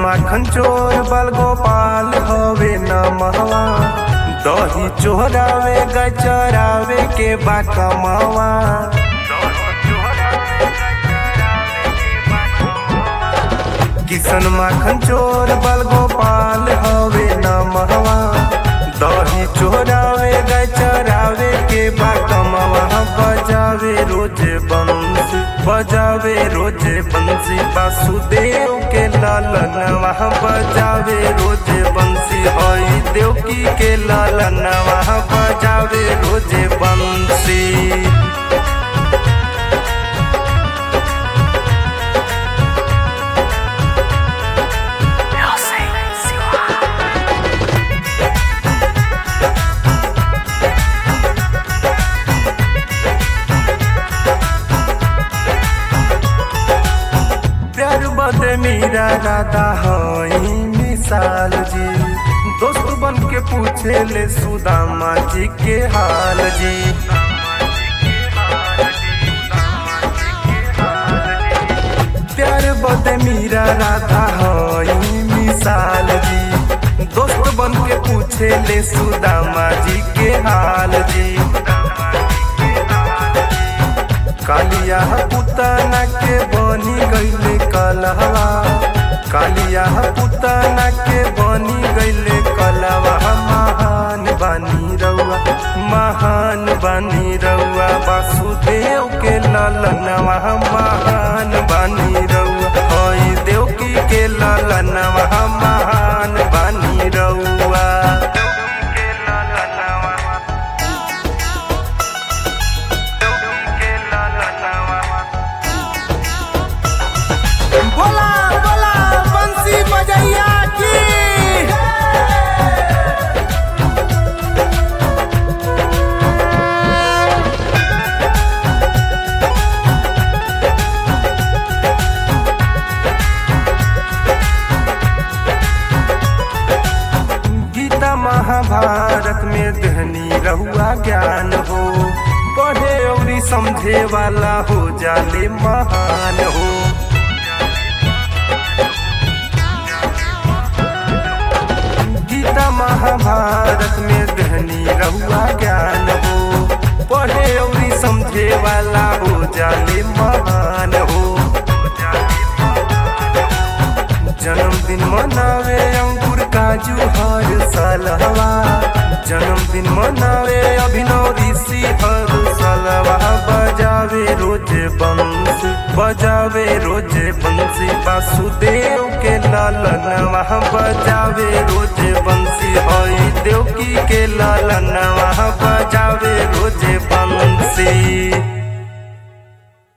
माखन चोर बल गोपाल हवे नमवा। दही चोरावे गाय चरावे के बा कमावा। किशन माखन चोर बल गोपाल हवे नमवा। दही चोरावे गाय चरावे के बा कमावा। बजावे रोजे बंसी बजावे रोजे बंसी वासुदेव के लालनवा। बजावे रोजे बंसी हई देवकी के लालनवा। बजावे रोजे बंसी। प्यार बदे मीरा राधा हई मिसाल जी। दोस्त बन के पूछे ले सुदामा जी के हाल जी। प्यार बदे मीरा राधा हई मिसाल जी। दोस्त बन के पूछे ले सुदामा जी के हाल जी। कालिया पुतना के बनी गईले कलहवा। कालिया पुतना के बनी गईले कलवा। महान बानी रउआ महान बानी रउआ वासुदेव के लालनवा। महान बानी रउआ हई देवकी के लालनवा। महान बानी रउआ। बोला बोला बंसी बजैया की। गीता महाभारत में देहनी रहुआ ज्ञान हो। पढ़े और समझे वाला हो जाले महान हो। गीता महाभारत में देहनी रहुआ ज्ञान हो। पढ़े और समझे वाला हो जाले महान हो। जन्मदिन मनावे अंकुर काजू हर सालवा। जन्मदिन मनावे अभिनव ऋषि हर सालवा। बजावे रोजे बंसी बजावे रोजे बंसी वासुदेव के लालनवा। बजावे रोजे बंसी हई देवकी के लालनवा। बजावे रोजे बंसी।